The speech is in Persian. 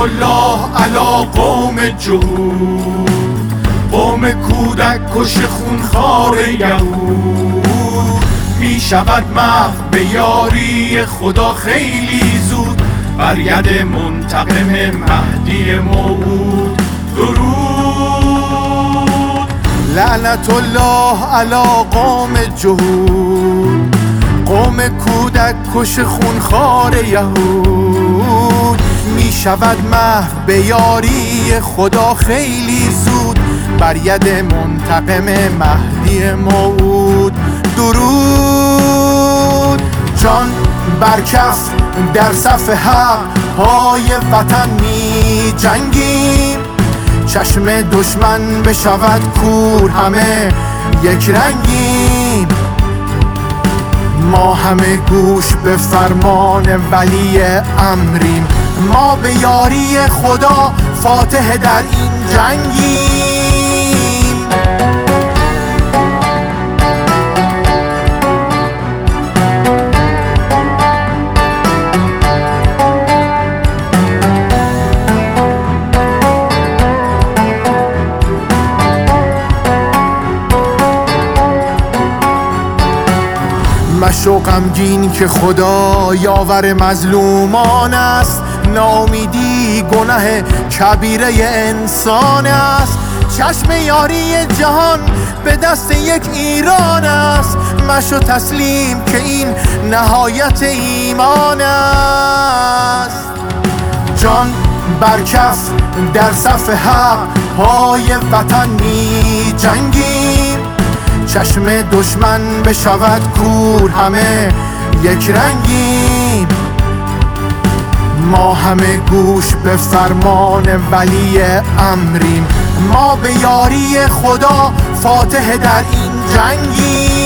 الله علی قوم جهود، قوم کودک کش خونخوار یهود. می شود محو به یاری خدا خیلی زود، بر ید منتقم مهدی موعود درود. لعنت الله علی قوم جهود، قوم کودک کش خونخوار یهود. می شود محو به یاری خدا خیلی زود، بر ید منتقم مهدی موعود درود. جان بر کف در صف حق پای وطن می جنگیم، چشم دشمن بشود کور همه یک رنگیم. ما همه گوش به فرمان ولی امریم، ما به یاری خدا فاتح در این جنگیم. مشو غمگین که خدا یاور مظلومان است، ناامیدی گناه کبیره انسان است. چشم یاری جهان به دست یک ایران است، مشو تسلیم که این نهایت ایمان است. جان بر کف در صف حق پای وطن می جنگیم، چشم دشمن بشود کور همه یک رنگیم. ما همه گوش به فرمان ولی امریم، ما به یاری خدا فاتح در این جنگیم.